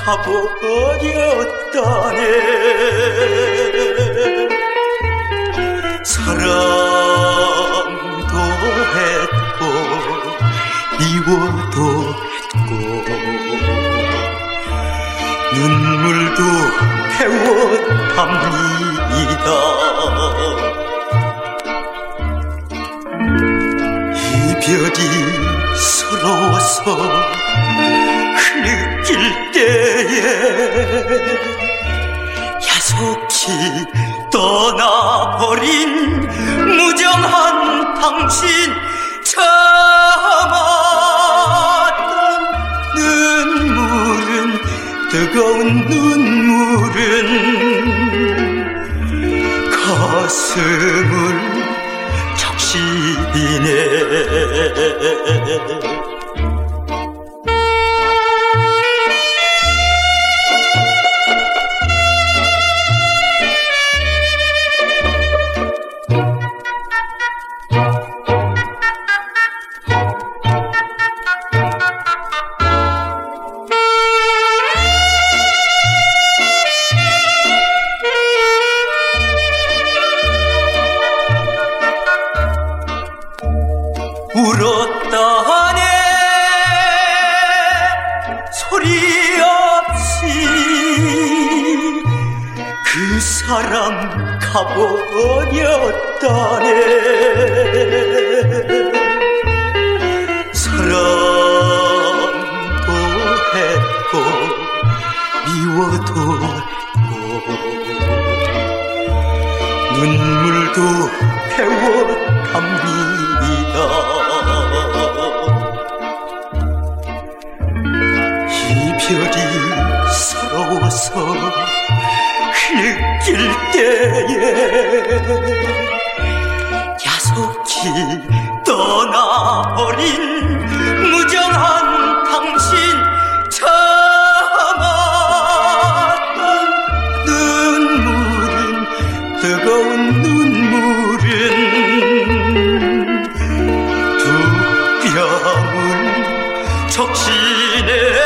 가버렸다네. 사랑도 했고 미워도 했고 눈물도 태웠답니다. 이별이 서러워서 흐느낄 때에 야속히 떠나버린 무정한 당신 참았던 눈물은 뜨거운 눈물은 가슴을 적시네. 울었다네 소리 없이 그 사람 가버렸다네. 사랑도 했고 미워도 했고 눈물도 태웠답니다. 이별이 서러워서 흐느낄 때에 야속히 떠나버린 무정한 당신 참았던 눈물은 뜨거운 눈물은 두 뺨을 적시네.